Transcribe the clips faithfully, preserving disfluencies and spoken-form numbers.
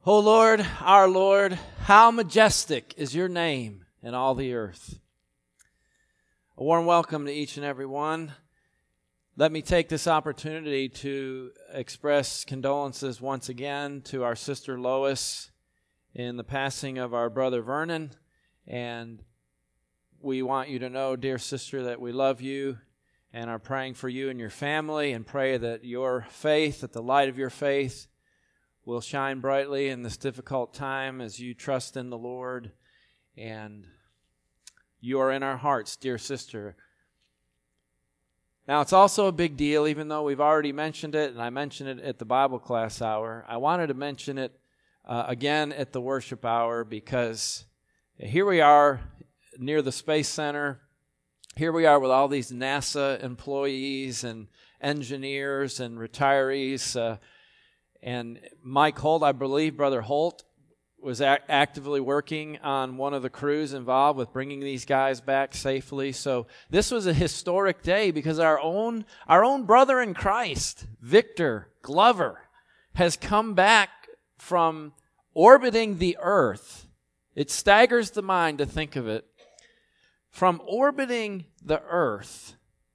O Lord, our Lord, how majestic is your name in all the earth. A warm welcome to each and every one. Let me take this opportunity to express condolences once again to our sister Lois in the passing of our brother Vernon. And we want you to know, dear sister, that we love you and are praying for you and your family, and pray that your faith, that the light of your faith will shine brightly in this difficult time as you trust in the Lord. And you are in our hearts, dear sister. Now, it's also a big deal, even though we've already mentioned it, and I mentioned it at the Bible class hour. I wanted to mention it uh, again at the worship hour, because here we are near the Space Center. Here we are with all these NASA employees and engineers and retirees. Uh, and Mike Holt, I believe, Brother Holt, was a- actively working on one of the crews involved with bringing these guys back safely. So this was a historic day, because our own our own brother in Christ, Victor Glover, has come back from orbiting the earth. It staggers the mind to think of it. From orbiting the earth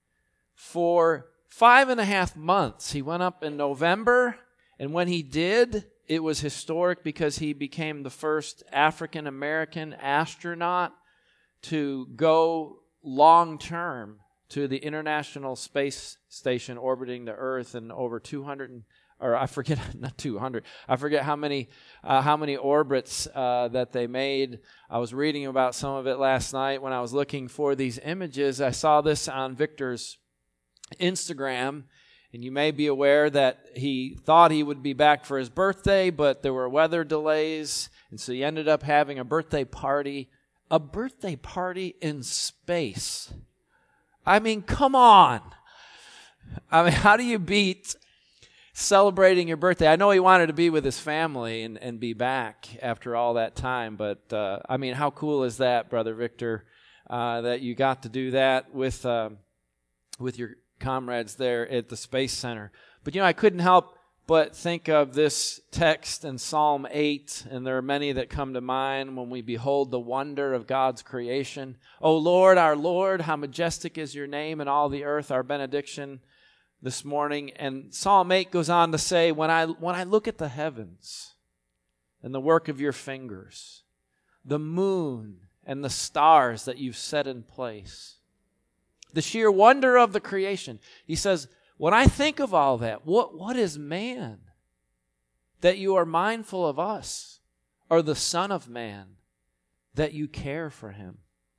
for five and a half months. He went up in November, and when he did, it was historic because he became the first African-American astronaut to go long-term to the International Space Station orbiting the Earth, and over two hundred, or I forget, not two hundred, I forget how many uh, how many orbits uh, that they made. I was reading about some of it last night when I was looking for these images. I saw this on Victor's Instagram. And you may be aware that he thought he would be back for his birthday, but there were weather delays, and so he ended up having a birthday party. A birthday party in space. I mean, come on. I mean, how do you beat celebrating your birthday? I know he wanted to be with his family and, and be back after all that time, but, uh, I mean, how cool is that, Brother Victor, uh, that you got to do that with uh, with your comrades there at the Space Center. But, you know, I couldn't help but think of this text in Psalm eight, and there are many that come to mind when we behold the wonder of God's creation. O Lord, our Lord, how majestic is your name in all the earth, our benediction this morning. And Psalm eight goes on to say, when I when I look at the heavens and the work of your fingers, the moon and the stars that you've set in place, the sheer wonder of the creation. He says, when I think of all that, what, what is man that you are mindful of us, or the Son of Man that you care for him?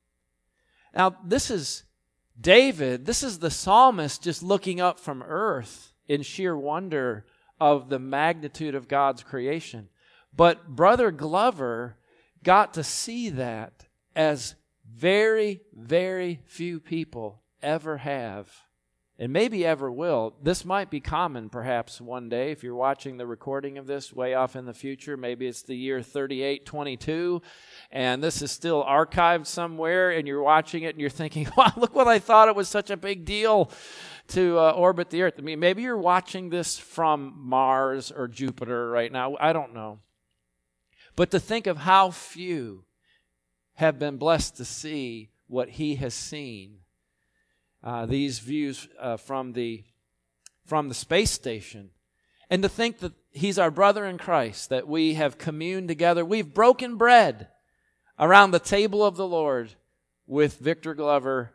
Now, this is David, this is the psalmist just looking up from earth in sheer wonder of the magnitude of God's creation. But Brother Glover got to see that as very, very few people ever have, and maybe ever will. This might be common perhaps one day if you're watching the recording of this way off in the future. Maybe it's the year thirty-eight twenty-two, and this is still archived somewhere, and you're watching it and you're thinking, wow, look what I thought it was such a big deal to uh, orbit the earth. I mean, maybe you're watching this from Mars or Jupiter right now. I don't know. But to think of how few have been blessed to see what he has seen. Uh, these views uh, from the from the space station. And to think that he's our brother in Christ, that we have communed together. We've broken bread around the table of the Lord with Victor Glover,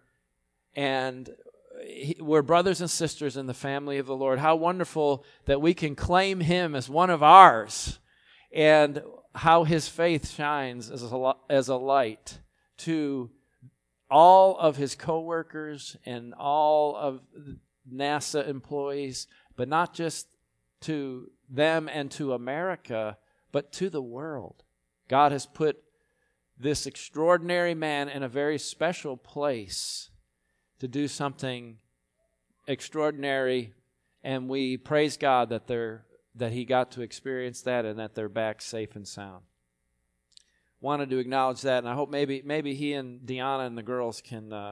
and he, we're brothers and sisters in the family of the Lord. How wonderful that we can claim him as one of ours, and how his faith shines as a, as a light to all of his co-workers and all of NASA employees, but not just to them and to America, but to the world. God has put this extraordinary man in a very special place to do something extraordinary, and we praise God that they're that he got to experience that and that they're back safe and sound. Wanted to acknowledge that, and I hope maybe maybe he and Deanna and the girls can uh,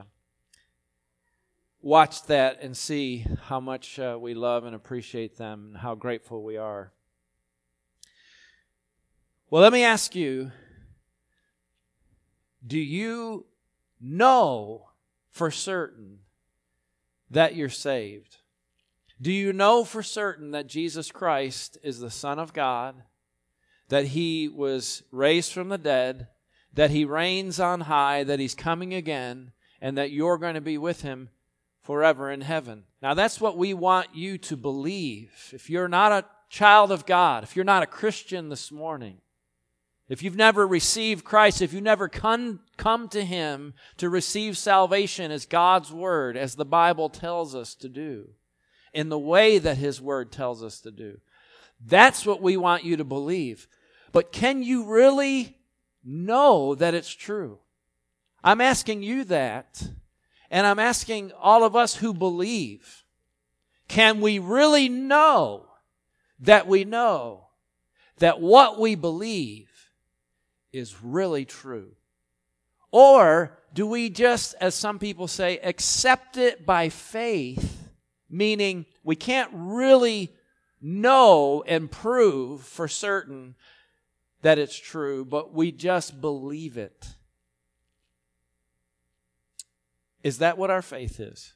watch that and see how much uh, we love and appreciate them and how grateful we are. Well, let me ask you, do you know for certain that you're saved? Do you know for certain that Jesus Christ is the Son of God, that He was raised from the dead, that He reigns on high, that He's coming again, and that you're going to be with Him forever in heaven? Now, that's what we want you to believe. If you're not a child of God, if you're not a Christian this morning, if you've never received Christ, if you've never come, come to Him to receive salvation as God's Word, as the Bible tells us to do, in the way that His Word tells us to do, that's what we want you to believe. But can you really know that it's true? I'm asking you that, and I'm asking all of us who believe, can we really know that we know that what we believe is really true? Or do we just, as some people say, accept it by faith, meaning we can't really know and prove for certain that it's true, but we just believe it? Is that what our faith is?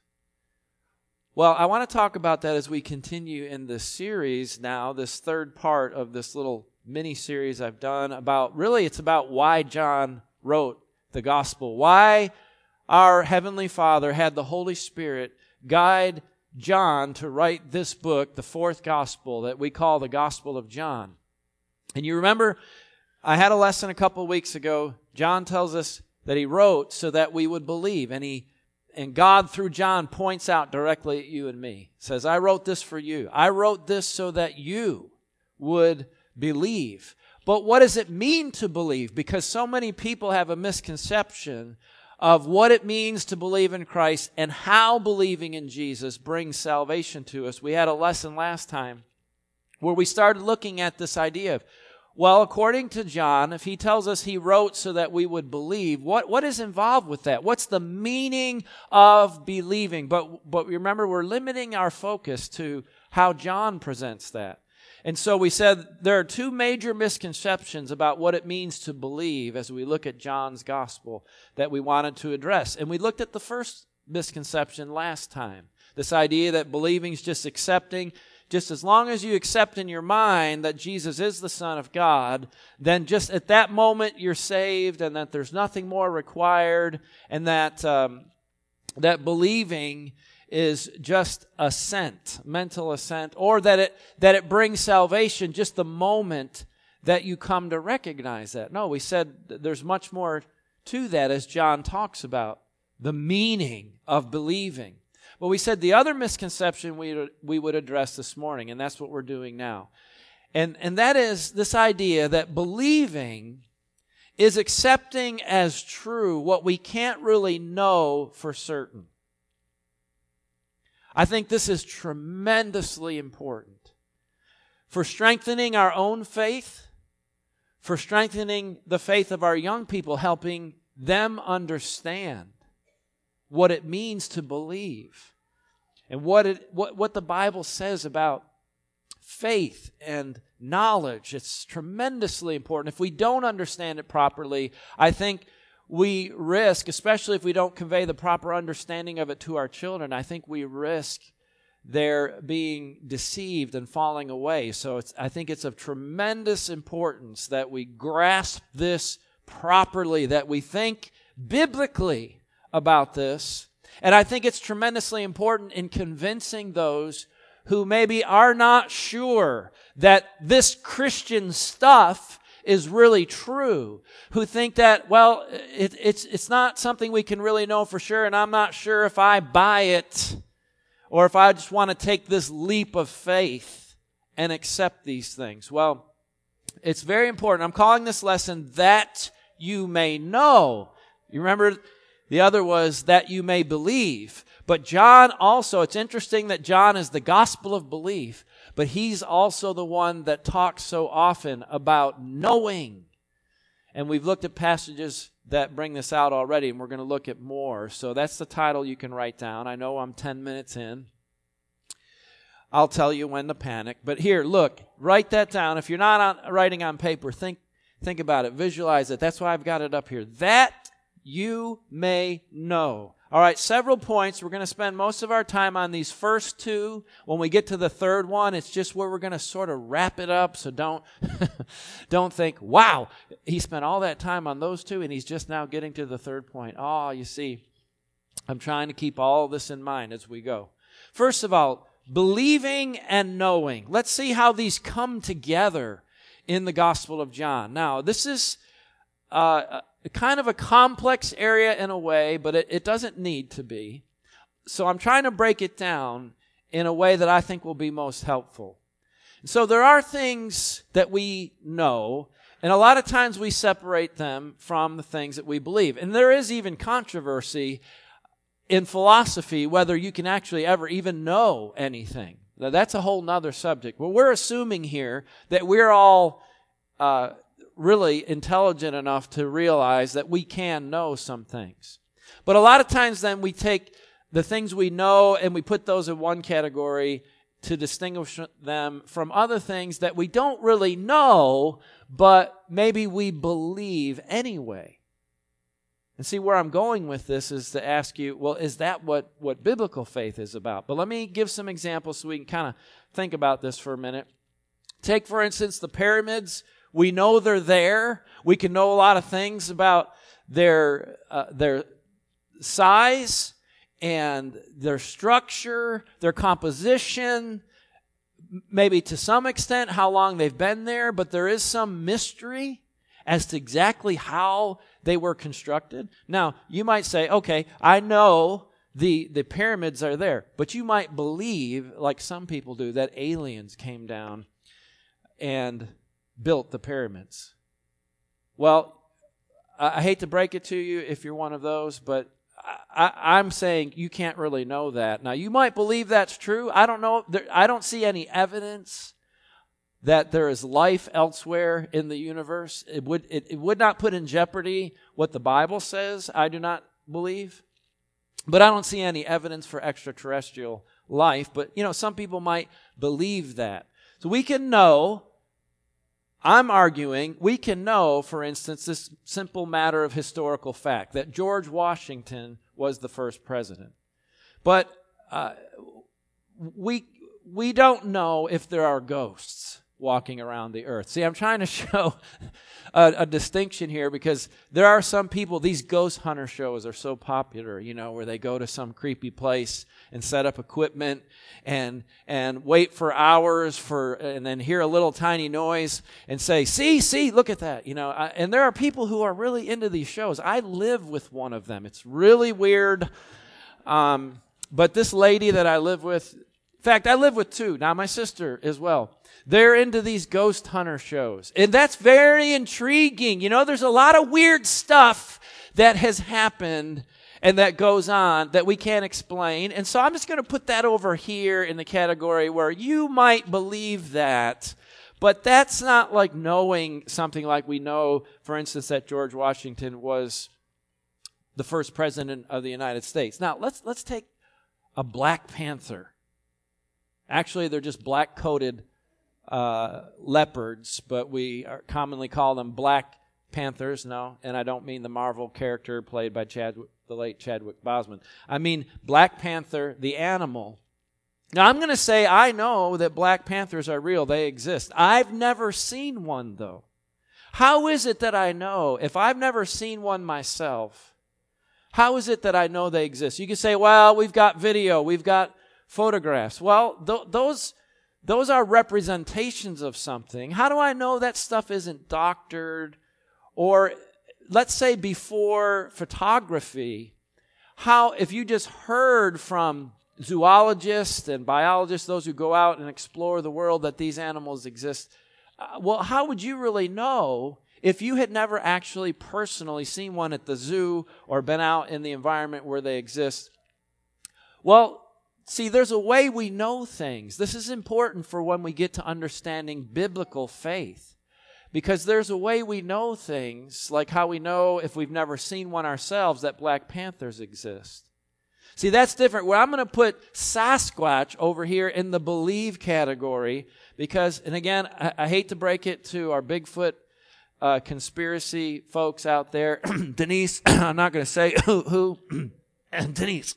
Well, I want to talk about that as we continue in this series now, this third part of this little mini-series I've done about, really it's about why John wrote the gospel, why our Heavenly Father had the Holy Spirit guide John to write this book, the fourth gospel that we call the Gospel of John. And you remember, I had a lesson a couple weeks ago. John tells us that he wrote so that we would believe, and he and God through John points out directly at you and me. Says, I wrote this for you. I wrote this so that you would believe. But what does it mean to believe? Because so many people have a misconception of what it means to believe in Christ and how believing in Jesus brings salvation to us. We had a lesson last time where we started looking at this idea of, well, according to John, if he tells us he wrote so that we would believe, what, what is involved with that? What's the meaning of believing? But, but remember, we're limiting our focus to how John presents that. And so we said there are two major misconceptions about what it means to believe as we look at John's gospel that we wanted to address. And we looked at the first misconception last time. This idea that believing is just accepting. Just as long as you accept in your mind that Jesus is the Son of God, then just at that moment you're saved, and that there's nothing more required, and that um, that believing is just assent, mental assent, or that it that it brings salvation just the moment that you come to recognize that. No, we said there's much more to that as John talks about the meaning of believing. Well, we said the other misconception we we would address this morning, and that's what we're doing now. And, and that is this idea that believing is accepting as true what we can't really know for certain. I think this is tremendously important for strengthening our own faith, for strengthening the faith of our young people, helping them understand what it means to believe. And what it what, what the Bible says about faith and knowledge. It's tremendously important. If we don't understand it properly, I think we risk, especially if we don't convey the proper understanding of it to our children, I think we risk their being deceived and falling away. So it's, I think it's of tremendous importance that we grasp this properly, that we think biblically about this. And I think it's tremendously important in convincing those who maybe are not sure that this Christian stuff is really true, who think that, well, it, it's it's not something we can really know for sure, and I'm not sure if I buy it or if I just want to take this leap of faith and accept these things. Well, it's very important. I'm calling this lesson That You May Know. You remember the other was that you may believe. But John also, it's interesting that John is the gospel of belief, but he's also the one that talks so often about knowing. And we've looked at passages that bring this out already, and we're going to look at more. So that's the title you can write down. I know I'm ten minutes in. I'll tell you when to panic. But here, look, write that down. If you're not on, writing on paper, think Think about it. Visualize it. That's why I've got it up here. That you may know. All right, several points. We're going to spend most of our time on these first two. When we get to the third one, it's just where we're going to sort of wrap it up. So don't, don't think, wow, he spent all that time on those two and he's just now getting to the third point. Oh, you see, I'm trying to keep all this in mind as we go. First of all, believing and knowing. Let's see how these come together in the Gospel of John. Now, this is uh, a kind of a complex area in a way, but it, it doesn't need to be. So I'm trying to break it down in a way that I think will be most helpful. So there are things that we know, and a lot of times we separate them from the things that we believe. And there is even controversy in philosophy whether you can actually ever even know anything. Now, that's a whole nother subject. But we're assuming here that we're all uh, really intelligent enough to realize that we can know some things. But a lot of times then we take the things we know and we put those in one category to distinguish them from other things that we don't really know, but maybe we believe anyway. And see, where I'm going with this is to ask you, well, is that what, what biblical faith is about? But let me give some examples so we can kind of think about this for a minute. Take, for instance, the pyramids. We know they're there. We can know a lot of things about their uh, their size and their structure, their composition, maybe to some extent how long they've been there, but there is some mystery as to exactly how they were constructed. Now, you might say, okay, I know the, the pyramids are there, but you might believe, like some people do, that aliens came down and built the pyramids. Well, I, I hate to break it to you if you're one of those, but I, I, I'm saying you can't really know that. Now, you might believe that's true. I don't know. There, I don't see any evidence that there is life elsewhere in the universe. It would it, it would not put in jeopardy what the Bible says, I do not believe. But I don't see any evidence for extraterrestrial life. But, you know, some people might believe that. So we can know, I'm arguing, we can know, for instance, this simple matter of historical fact, that George Washington was the first president. But uh, we we don't know if there are ghosts walking around the earth. See, I'm trying to show a, a distinction here because there are some people, these ghost hunter shows are so popular, you know, where they go to some creepy place and set up equipment and and wait for hours for, and then hear a little tiny noise and say, see, see, look at that, you know. I, and there are people who are really into these shows. I live with one of them. It's really weird. Um, but this lady that I live with, in fact, I live with two. Now, my sister as well. They're into these ghost hunter shows. And that's very intriguing. You know, there's a lot of weird stuff that has happened and that goes on that we can't explain. And so I'm just going to put that over here in the category where you might believe that. But that's not like knowing something like we know, for instance, that George Washington was the first president of the United States. Now, let's let's take a Black Panther. Actually, they're just black-coated Uh, leopards, but we are commonly call them Black Panthers. No, and I don't mean the Marvel character played by Chadwick, the late Chadwick Boseman. I mean Black Panther, the animal. Now, I'm going to say I know that Black Panthers are real. They exist. I've never seen one, though. How is it that I know? If I've never seen one myself, how is it that I know they exist? You can say, well, we've got video, we've got photographs. Well, th- those... Those are representations of something. How do I know that stuff isn't doctored? Or let's say before photography, how, if you just heard from zoologists and biologists, those who go out and explore the world, that these animals exist, uh, well, how would you really know if you had never actually personally seen one at the zoo or been out in the environment where they exist? Well, see, there's a way we know things. This is important for when we get to understanding biblical faith. Because there's a way we know things, like how we know, if we've never seen one ourselves, that Black Panthers exist. See, that's different. Well, I'm going to put Sasquatch over here in the believe category because, and again, I, I hate to break it to our Bigfoot uh, conspiracy folks out there. Denise, I'm not going to say who, who and Denise.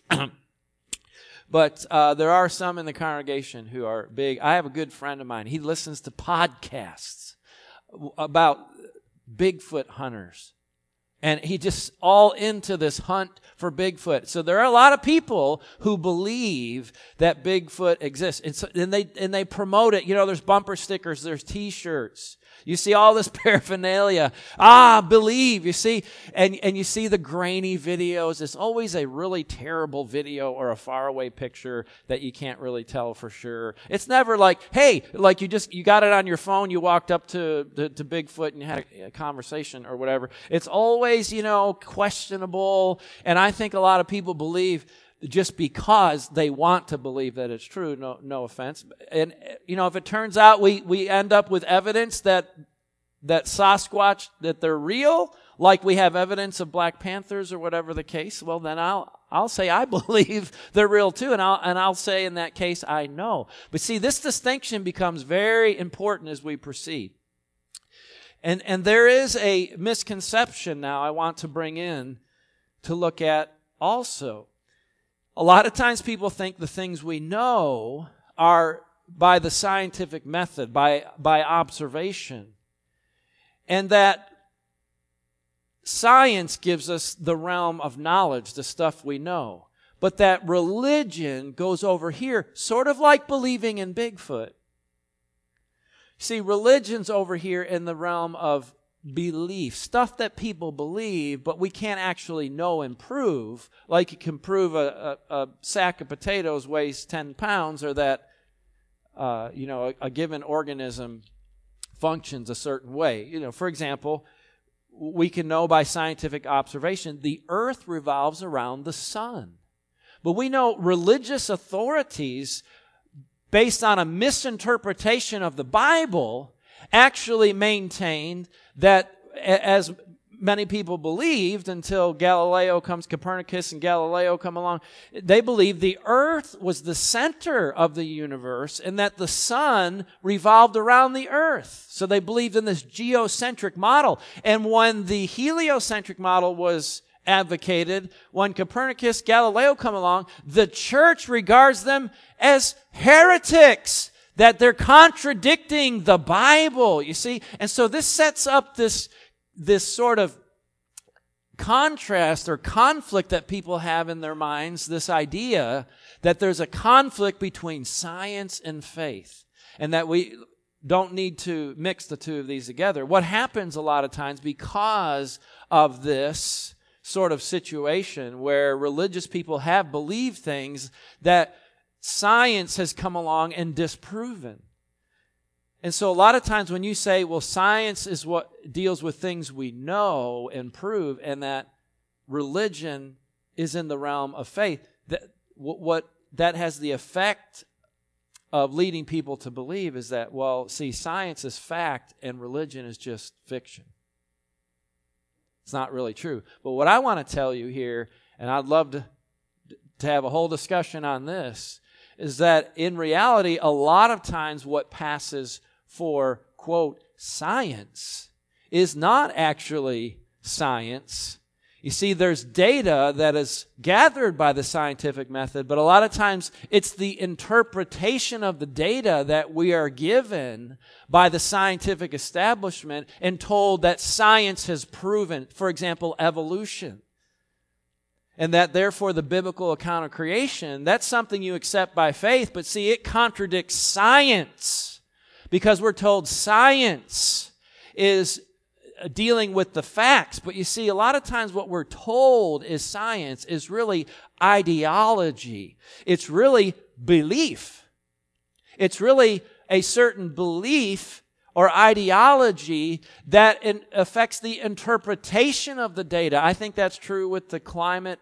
But uh, there are some in the congregation who are big. I have a good friend of mine. He listens to podcasts about Bigfoot hunters. And he just all into this hunt for Bigfoot. So there are a lot of people who believe that Bigfoot exists. And, so, and they and they promote it. You know, there's bumper stickers, there's T-shirts. You see all this paraphernalia. Ah, believe, you see. And, and you see the grainy videos. It's always a really terrible video or a faraway picture that you can't really tell for sure. It's never like, hey, like you just, you got it on your phone, you walked up to, to, to Bigfoot and you had a, a conversation or whatever. It's always, you know, questionable. And I think a lot of people believe just because they want to believe that it's true, no no offense. And, you know, if it turns out we, we end up with evidence that that Sasquatch, that they're real, like we have evidence of Black Panthers or whatever the case, well, then I'll I'll say I believe they're real too, and I'll and I'll say in that case I know. But see, this distinction becomes very important as we proceed. And and there is a misconception now I want to bring in to look at also. A lot of times people think the things we know are by the scientific method, by, by observation. And that science gives us the realm of knowledge, the stuff we know. But that religion goes over here, sort of like believing in Bigfoot. See, religion's over here in the realm of belief, stuff that people believe, but we can't actually know and prove, like you can prove a, a, a sack of potatoes weighs ten pounds, or that uh, you know a, a given organism functions a certain way. You know, for example, we can know by scientific observation the earth revolves around the sun. But we know religious authorities, based on a misinterpretation of the Bible, actually maintained that, as many people believed until Galileo comes, Copernicus and Galileo come along, they believed the earth was the center of the universe and that the sun revolved around the earth. So they believed in this geocentric model. And when the heliocentric model was advocated, when Copernicus, Galileo come along, the church regards them as heretics, that they're contradicting the Bible, you see. And so this sets up this, this sort of contrast or conflict that people have in their minds, this idea that there's a conflict between science and faith, and that we don't need to mix the two of these together. What happens a lot of times because of this sort of situation where religious people have believed things that science has come along and disproven. And so a lot of times when you say, well, science is what deals with things we know and prove, and that religion is in the realm of faith, that what that has the effect of leading people to believe is that, well, see, science is fact and religion is just fiction. It's not really true. But what I want to tell you here, and I'd love to, to have a whole discussion on this, is that in reality, a lot of times what passes for, quote, science is not actually science. You see, there's data that is gathered by the scientific method, but a lot of times it's the interpretation of the data that we are given by the scientific establishment and told that science has proven, for example, evolution. And that therefore the biblical account of creation, that's something you accept by faith, but see, it contradicts science because we're told science is dealing with the facts. But you see, a lot of times what we're told is science is really ideology. It's really belief. It's really a certain belief or ideology that in, affects the interpretation of the data. I think that's true with the climate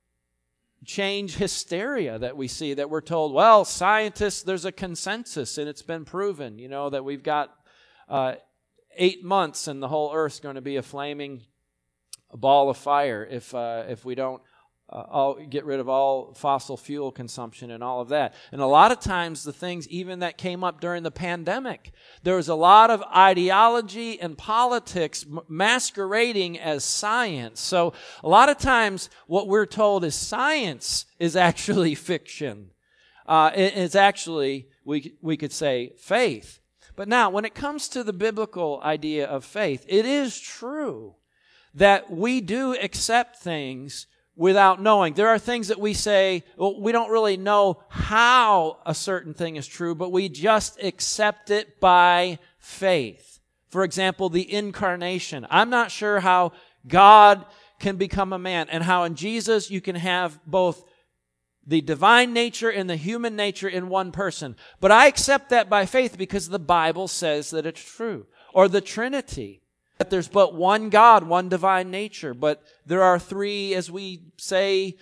change hysteria that we see, that we're told, well, scientists, there's a consensus and it's been proven, you know, that we've got uh, eight months and the whole earth's going to be a flaming ball of fire if uh, if we don't uh, all, get rid of all fossil fuel consumption and all of that. And a lot of times the things even that came up during the pandemic, there was a lot of ideology and politics m- masquerading as science. So a lot of times what we're told is science is actually fiction. Uh, it, it's actually, we, we could say, faith. But now, when it comes to the biblical idea of faith, it is true that we do accept things without knowing. There are things that we say, well, we don't really know how a certain thing is true, but we just accept it by faith. For example, the incarnation. I'm not sure how God can become a man and how in Jesus you can have both the divine nature and the human nature in one person. But I accept that by faith because the Bible says that it's true. Or the Trinity, that there's but one God, one divine nature, but there are three, as we say,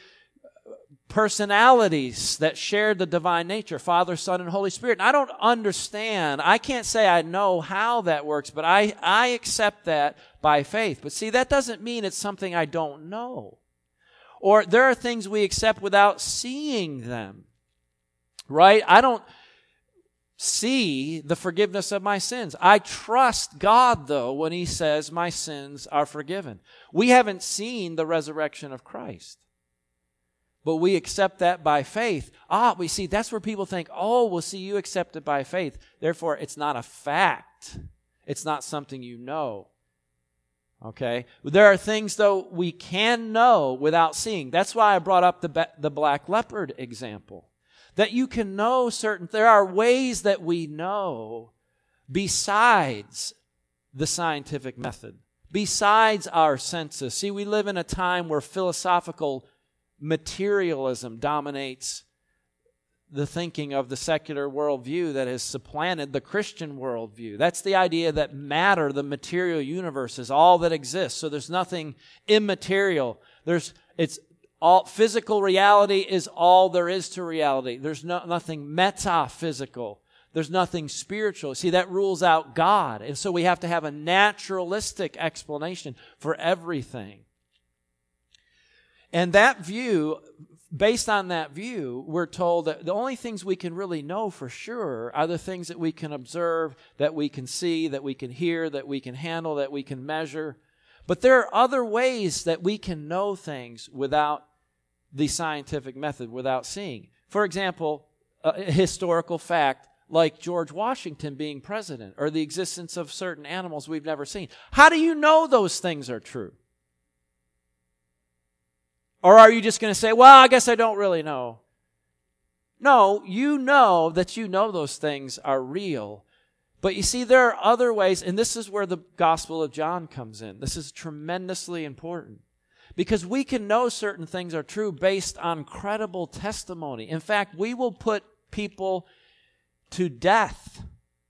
personalities that share the divine nature, Father, Son, and Holy Spirit. And I don't understand, I can't say I know how that works, but I, I accept that by faith. But see, that doesn't mean it's something I don't know. Or there are things we accept without seeing them, right? I don't see the forgiveness of my sins. I trust God, though, when He says my sins are forgiven. We haven't seen the resurrection of Christ, but we accept that by faith. Ah, we see, that's where people think, oh, well, see, you accept it by faith. Therefore, it's not a fact. It's not something you know. Okay? There are things, though, we can know without seeing. That's why I brought up the, the black leopard example. That you can know certain, there are ways that we know besides the scientific method, besides our senses. See, we live in a time where philosophical materialism dominates the thinking of the secular worldview that has supplanted the Christian worldview. That's the idea that matter, the material universe, is all that exists. So there's nothing immaterial. There's it's all physical reality is all there is to reality. There's no, nothing metaphysical. There's nothing spiritual. See, that rules out God. And so we have to have a naturalistic explanation for everything. And that view, based on that view, we're told that the only things we can really know for sure are the things that we can observe, that we can see, that we can hear, that we can handle, that we can measure. But there are other ways that we can know things without the scientific method, without seeing. For example, a historical fact like George Washington being president or the existence of certain animals we've never seen. How do you know those things are true? Or are you just going to say, well, I guess I don't really know? No, you know that you know those things are real. But you see, there are other ways, and this is where the Gospel of John comes in. This is tremendously important. Because we can know certain things are true based on credible testimony. In fact, we will put people to death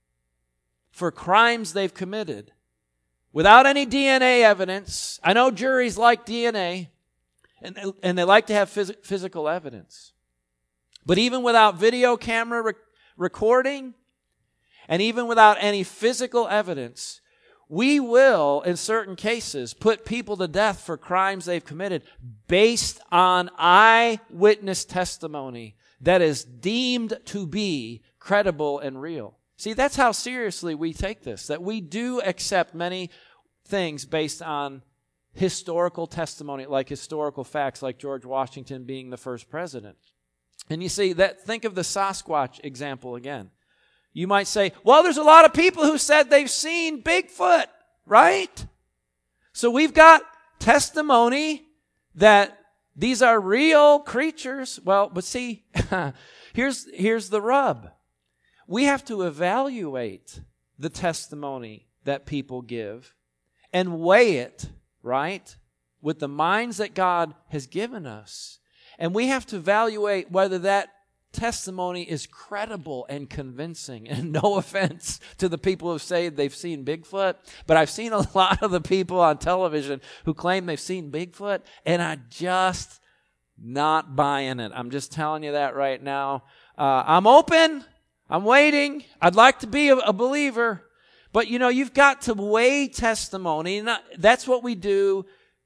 for crimes they've committed without any D N A evidence. I know juries like D N A. And, and they like to have phys- physical evidence. But even without video camera rec- recording, and even without any physical evidence, we will, in certain cases, put people to death for crimes they've committed based on eyewitness testimony that is deemed to be credible and real. See, that's how seriously we take this, that we do accept many things based on historical testimony, like historical facts, like George Washington being the first president. And you see, that think of the Sasquatch example again. You might say, well, there's a lot of people who said they've seen Bigfoot, right? So we've got testimony that these are real creatures. Well, but see, here's, here's the rub. We have to evaluate the testimony that people give and weigh it, right, with the minds that God has given us. And we have to evaluate whether that testimony is credible and convincing. And no offense to the people who say they've seen Bigfoot, but I've seen a lot of the people on television who claim they've seen Bigfoot, and I'm just not buying it. I'm just telling you that right now. Uh, I'm open. I'm waiting. I'd like to be a, a believer. But, you know, you've got to weigh testimony. Not, that's what we do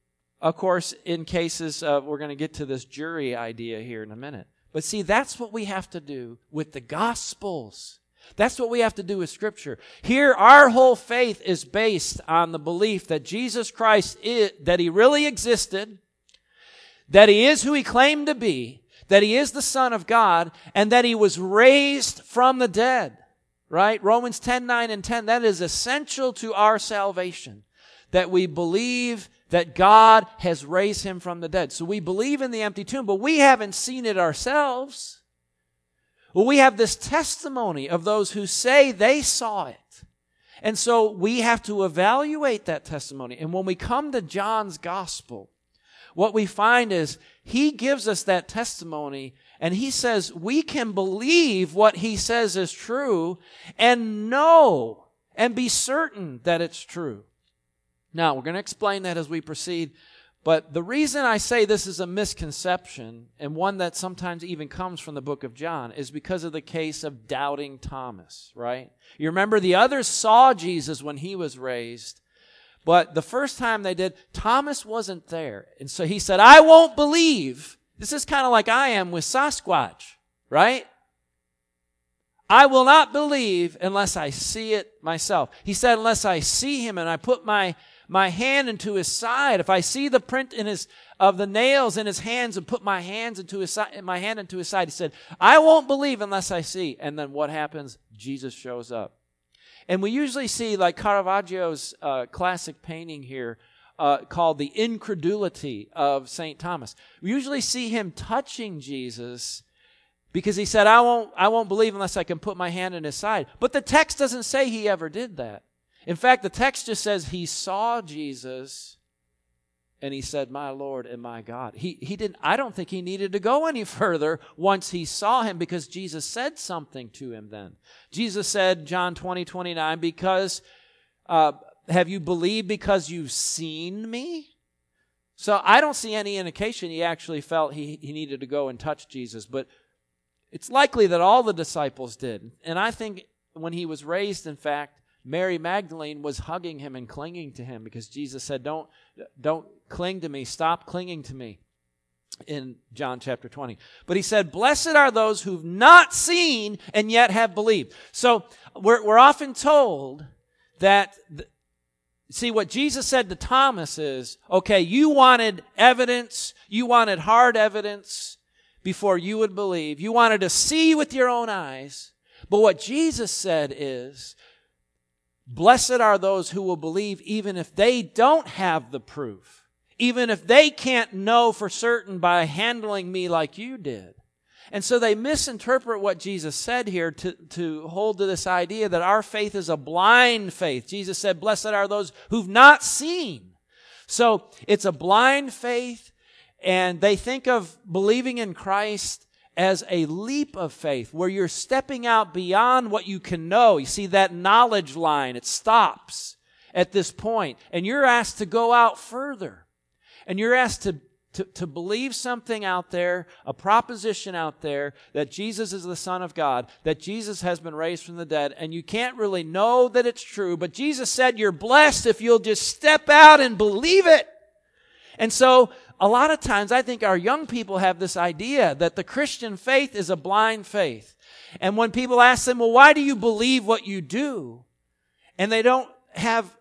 of course, in cases of, we're going to get to this jury idea here in a minute. But see, that's what we have to do with the Gospels. That's what we have to do with Scripture. Here, our whole faith is based on the belief that Jesus Christ is, that He really existed, that He is who He claimed to be, that He is the Son of God, and that He was raised from the dead. Right? Romans ten, nine, and ten, that is essential to our salvation, that we believe that God has raised Him from the dead. So we believe in the empty tomb, but we haven't seen it ourselves. Well, we have this testimony of those who say they saw it. And so we have to evaluate that testimony. And when we come to John's gospel, what we find is he gives us that testimony, and he says we can believe what he says is true and know and be certain that it's true. Now, we're going to explain that as we proceed. But the reason I say this is a misconception, and one that sometimes even comes from the book of John, is because of the case of doubting Thomas, right? You remember the others saw Jesus when He was raised, but the first time they did, Thomas wasn't there. And so he said, I won't believe. This is kind of like I am with Sasquatch, right? I will not believe unless I see it myself. He said, unless I see Him and I put my my hand into His side, if I see the print in his of the nails in His hands and put my hands into his side, my hand into His side, he said, I won't believe unless I see. And then what happens? Jesus shows up. And we usually see, like Caravaggio's uh, classic painting here, uh, called The Incredulity of Saint Thomas. We usually see him touching Jesus because he said, I won't, I won't believe unless I can put my hand in His side. But the text doesn't say he ever did that. In fact, the text just says he saw Jesus and he said, my Lord and my God. He, he didn't, I don't think he needed to go any further once he saw Him, because Jesus said something to him then. Jesus said, John twenty, twenty-nine, because, uh, have you believed because you've seen me? So I don't see any indication he actually felt he, he needed to go and touch Jesus, but it's likely that all the disciples did. And I think when He was raised, in fact, Mary Magdalene was hugging Him and clinging to Him, because Jesus said, don't, don't cling to me, stop clinging to me, in John chapter twenty. But He said, blessed are those who've not seen and yet have believed. So we're, we're often told that, th- see, what Jesus said to Thomas is, okay, you wanted evidence, you wanted hard evidence before you would believe. You wanted to see with your own eyes. But what Jesus said is, blessed are those who will believe even if they don't have the proof, even if they can't know for certain by handling me like you did. And so they misinterpret what Jesus said here to, to hold to this idea that our faith is a blind faith. Jesus said, blessed are those who've not seen. So it's a blind faith, and they think of believing in Christ as a leap of faith, where you're stepping out beyond what you can know. You see that knowledge line, it stops at this point, and you're asked to go out further. And you're asked to, to, to believe something out there, a proposition out there, that Jesus is the Son of God, that Jesus has been raised from the dead, and you can't really know that it's true, but Jesus said you're blessed if you'll just step out and believe it. And so a lot of times I think our young people have this idea that the Christian faith is a blind faith. And when people ask them, well, why do you believe what you do? And they don't have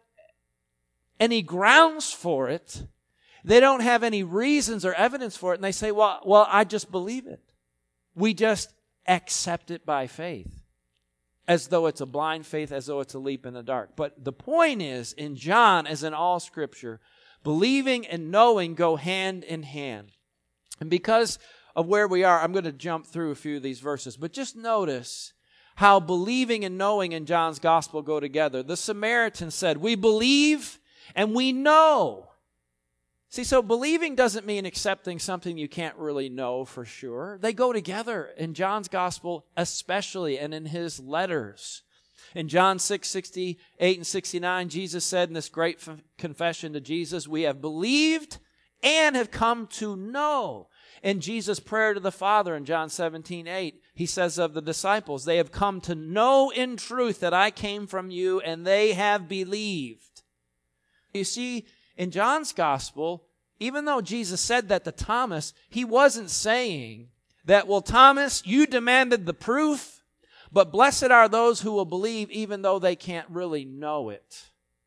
any grounds for it. They don't have any reasons or evidence for it. And they say, well, well, I just believe it. We just accept it by faith, as though it's a blind faith, as though it's a leap in the dark. But the point is, in John, as in all Scripture, believing and knowing go hand in hand. And because of where we are, I'm going to jump through a few of these verses. But just notice how believing and knowing in John's gospel go together. The Samaritan said, we believe and we know. See, so believing doesn't mean accepting something you can't really know for sure. They go together in John's gospel especially, and in his letters. In John six, sixty-eight and sixty-nine, Jesus said in this great f- confession to Jesus, we have believed and have come to know. In Jesus' prayer to the Father in John seventeen, eight, he says of the disciples, they have come to know in truth that I came from you, and they have believed. You see, in John's gospel, even though Jesus said that to Thomas, he wasn't saying that, well, Thomas, you demanded the proof, but blessed are those who will believe even though they can't really know it.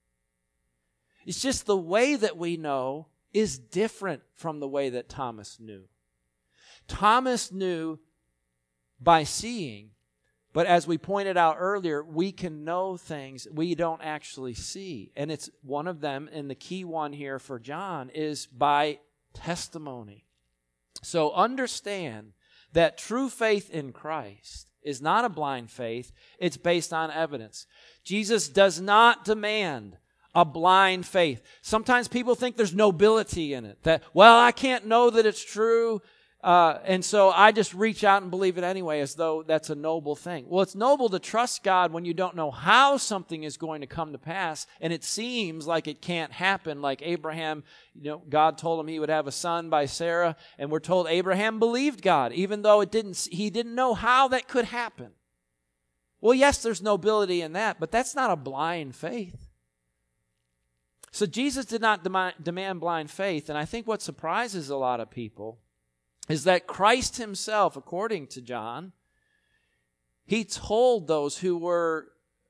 It's just the way that we know is different from the way that Thomas knew. Thomas knew by seeing, but as we pointed out earlier, we can know things we don't actually see. And it's one of them, and the key one here for John is by testimony. So understand that true faith in Christ is not a blind faith. It's based on evidence. Jesus does not demand a blind faith. Sometimes people think there's nobility in it. That, well, I can't know that it's true, uh, and so I just reach out and believe it anyway, as though that's a noble thing. Well, it's noble to trust God when you don't know how something is going to come to pass, and it seems like it can't happen. Like Abraham, you know, God told him he would have a son by Sarah, and we're told Abraham believed God, even though it didn't. He didn't know how that could happen. Well, yes, there's nobility in that, but that's not a blind faith. So Jesus did not demand, demand blind faith, and I think what surprises a lot of people is that Christ himself, according to John, he told those who were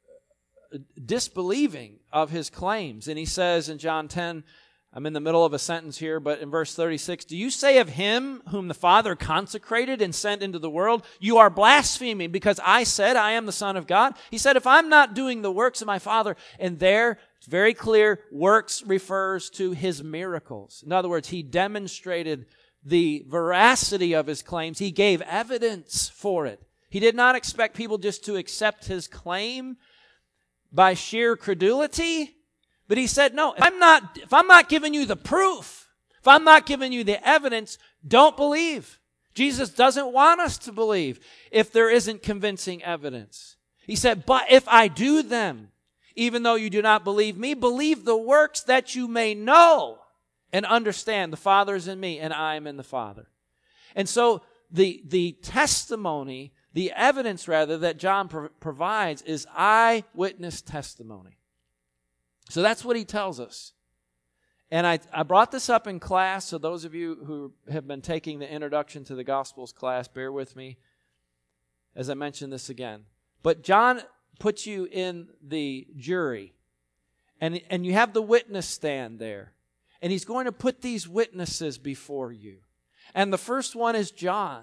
disbelieving of his claims. And he says in John ten, I'm in the middle of a sentence here, but in verse thirty-six, do you say of him whom the Father consecrated and sent into the world, you are blaspheming because I said I am the Son of God? He said, if I'm not doing the works of my Father, and there, it's very clear, works refers to his miracles. In other words, he demonstrated the veracity of his claims. He gave evidence for it. He did not expect people just to accept his claim by sheer credulity. But he said, no, if I'm not, if I'm not giving you the proof, if I'm not giving you the evidence, don't believe. Jesus doesn't want us to believe if there isn't convincing evidence. He said, but if I do them, even though you do not believe me, believe the works that you may know and understand the Father is in me and I am in the Father. And so the, the testimony, the evidence rather, that John pro- provides is eyewitness testimony. So that's what he tells us. And I, I brought this up in class, so those of you who have been taking the Introduction to the Gospels class, bear with me as I mention this again. But John puts you in the jury, and, and you have the witness stand there. And he's going to put these witnesses before you. And the first one is John.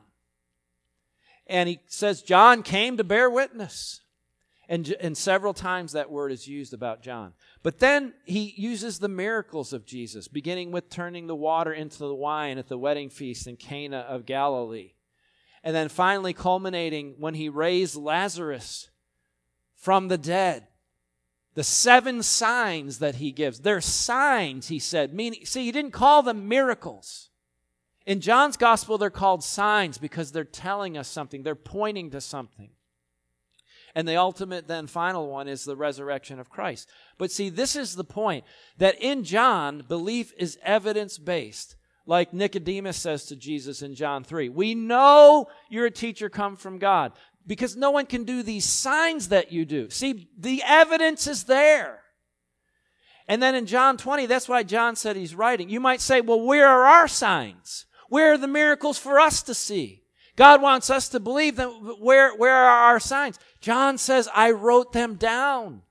And he says, John came to bear witness. And, and several times that word is used about John. But then he uses the miracles of Jesus, beginning with turning the water into the wine at the wedding feast in Cana of Galilee. And then finally culminating when he raised Lazarus from the dead. The seven signs that he gives. They're signs, he said. Meaning, see, he didn't call them miracles. In John's gospel, they're called signs because they're telling us something. They're pointing to something. And the ultimate, then, final one is the resurrection of Christ. But see, this is the point, that in John, belief is evidence-based. Like Nicodemus says to Jesus in John three, we know you're a teacher come from God, because no one can do these signs that you do. See, the evidence is there. And then in John twenty, that's why John said he's writing. You might say, well, where are our signs? Where are the miracles for us to see? God wants us to believe that. Where, where are our signs? John says, I wrote them down.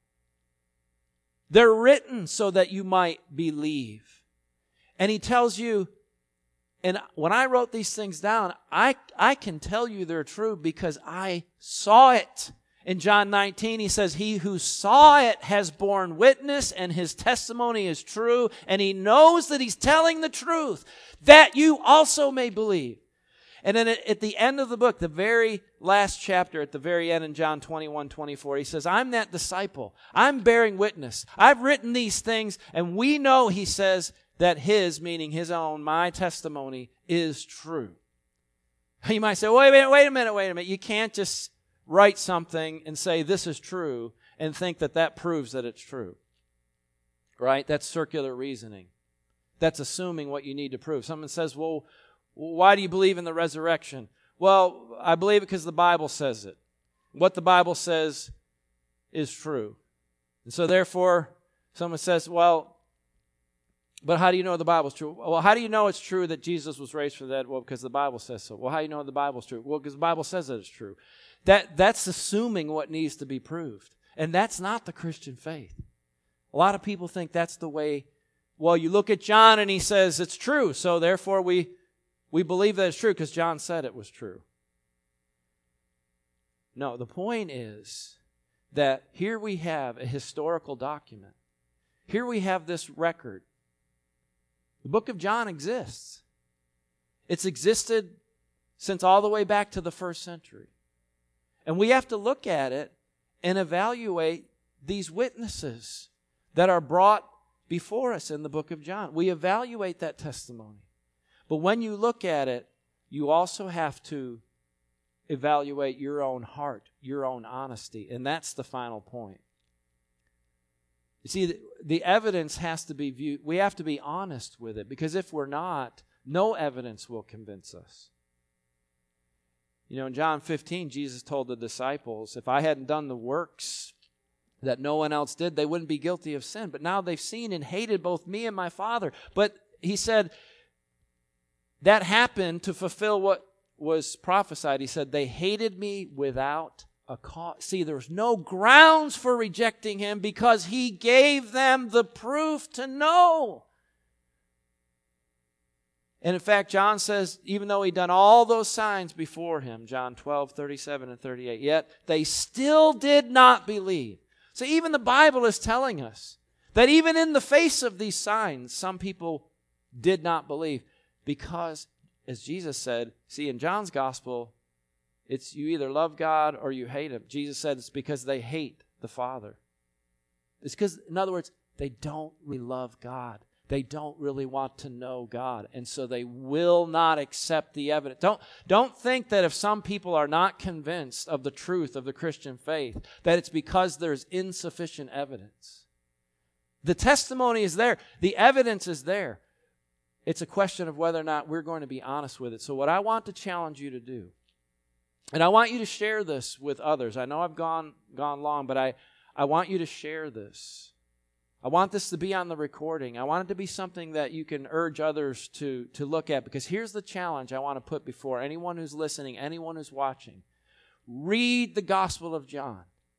They're written so that you might believe. And he tells you, and when I wrote these things down, I, I can tell you they're true because I saw it. In John nineteen, he says, he who saw it has borne witness, and his testimony is true, and he knows that he's telling the truth, that you also may believe. And then at the end of the book, the very last chapter, at the very end in John twenty-one, twenty-four, he says, I'm that disciple. I'm bearing witness. I've written these things, and we know, he says, that his, meaning his own, my testimony, is true. You might say, wait a minute, wait a minute, wait a minute. You can't just write something and say this is true and think that that proves that it's true. Right? That's circular reasoning. That's assuming what you need to prove. Someone says, well, why do you believe in the resurrection? Well, I believe it because the Bible says it. What the Bible says is true. And so therefore, someone says, well, But how do you know the Bible's true? Well, how do you know it's true that Jesus was raised from the dead? Well, because the Bible says so. Well, how do you know the Bible's true? Well, because the Bible says that it's true. That, that's assuming what needs to be proved. And that's not the Christian faith. A lot of people think that's the way. Well, you look at John and he says it's true, so therefore we, we believe that it's true because John said it was true. No, the point is that here we have a historical document. Here we have this record. The book of John exists. It's existed since all the way back to the first century. And we have to look at it and evaluate these witnesses that are brought before us in the book of John. We evaluate that testimony. But when you look at it, you also have to evaluate your own heart, your own honesty. And that's the final point. You see, the, the evidence has to be viewed. We have to be honest with it, because if we're not, no evidence will convince us. You know, in John fifteen, Jesus told the disciples, if I hadn't done the works that no one else did, they wouldn't be guilty of sin. But now they've seen and hated both me and my Father. But he said that happened to fulfill what was prophesied. He said, they hated me without a cause. See, there's no grounds for rejecting him because he gave them the proof to know. And in fact, John says, even though he'd done all those signs before him, John twelve, thirty-seven and thirty-eight, yet they still did not believe. So even the Bible is telling us that even in the face of these signs, some people did not believe because, as Jesus said, see, in John's gospel, it's you either love God or you hate him. Jesus said it's because they hate the Father. It's because, in other words, they don't really love God. They don't really want to know God. And so they will not accept the evidence. Don't, don't think that if some people are not convinced of the truth of the Christian faith, that it's because there's insufficient evidence. The testimony is there. The evidence is there. It's a question of whether or not we're going to be honest with it. So what I want to challenge you to do, and I want you to share this with others. I know I've gone gone long, but I, I want you to share this. I want this to be on the recording. I want it to be something that you can urge others to, to look at, because here's the challenge I want to put before anyone who's listening, anyone who's watching. Read the Gospel of John.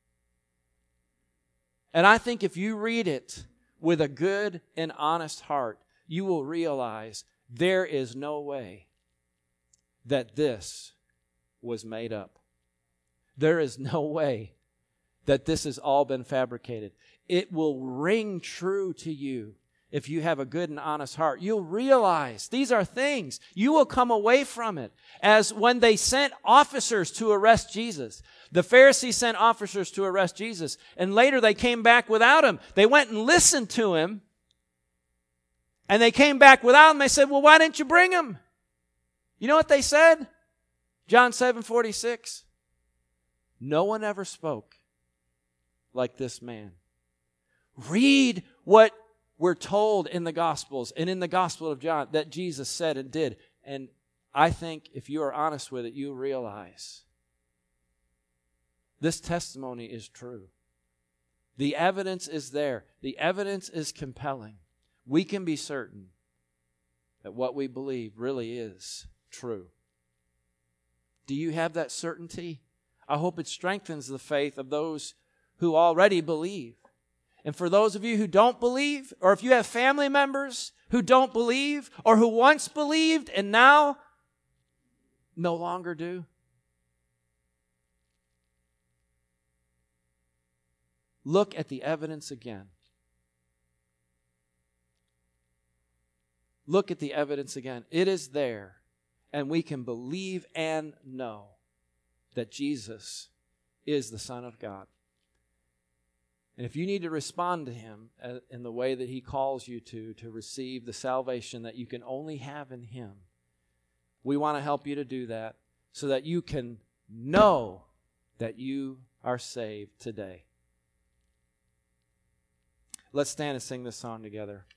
And I think if you read it with a good and honest heart, you will realize there is no way that this was made up. There is no way that this has all been fabricated. It will ring true to you if you have a good and honest heart. You'll realize these are things. You will come away from it as when they sent officers to arrest Jesus. The Pharisees sent officers to arrest Jesus, and later they came back without him. They went and listened to him, and they came back without him. They said, well, why didn't you bring him? You know what they said? John seven forty-six. No one ever spoke like this man. Read what we're told in the Gospels and in the Gospel of John that Jesus said and did. And I think if you are honest with it, you realize this testimony is true. The evidence is there. The evidence is compelling. We can be certain that what we believe really is true. Do you have that certainty? I hope it strengthens the faith of those who already believe. And for those of you who don't believe, or if you have family members who don't believe, or who once believed and now no longer do, look at the evidence again. Look at the evidence again. It is there, and we can believe and know that Jesus is the Son of God. And if you need to respond to him in the way that he calls you to, to receive the salvation that you can only have in him, we want to help you to do that so that you can know that you are saved today. Let's stand and sing this song together.